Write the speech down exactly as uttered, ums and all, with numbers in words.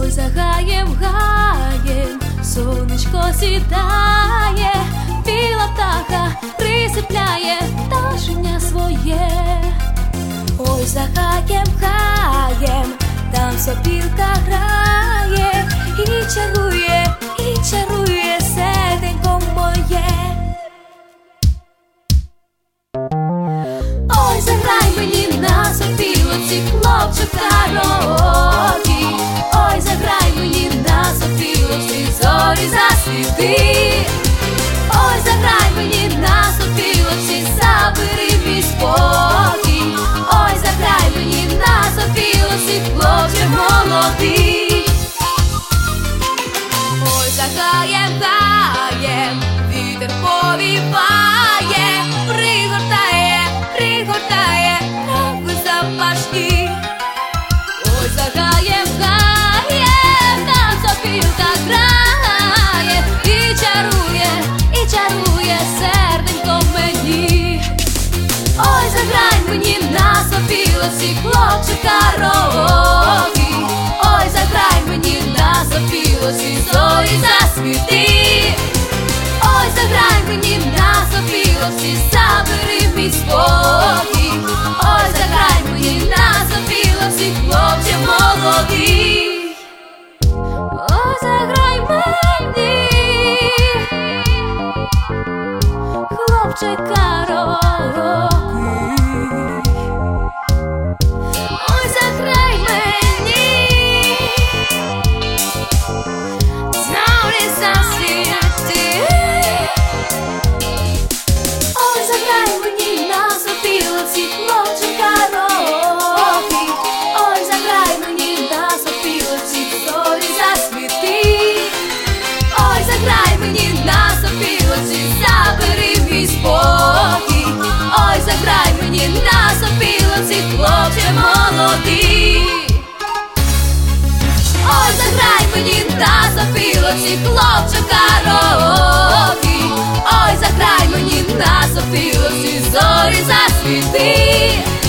Ой, за гаєм, гаєм, сонечко сідає, біла птаха присипляє пташеня своє. Ой, за гаєм, гаєм, там сопілка грає, і чарує, і чарує серденько моє. Ой, заграй мені на сопілоці, хлопчика рогі. Ой, заграй мені на сопілоці, зорі засвіти. Ой, заграй мені на сопілоці, забери мій спокій. Ой, заграй мені на сопілоці, хлопче молодий. Ой, за гаєм, гаєм, вітер повіває, пригортає, пригортає трави запашні. Ой, за гаєм, гаєм, там сопілка грає, і чарує, і чарує серденько мені. Ой, заграй мені на сопілоці, хлопчика рогі. Ой, заграй мені на сопілоці, зорі засвіти. Ой, заграй мені на сопілоці, забери мій спокій. Ой, заграй мені на сопілоці, хлопче молодий. Ой, заграй мені, хлопчика рогі. Ой, заграй мені, зорі засвіти. Ой, заграй мені на сопілоці, хлопчика рогі. Ой, заграй мені на сопілоці, зорі засвіти. Ой, заграй мені на сопілоці, забери мій спокій. Ой, заграй мені на сопілоці, хлопче молодий. Ой, заграй мені на сопілоці, хлопчика рогі. Ой, заграй мені на сопілоці, зорі засвіти.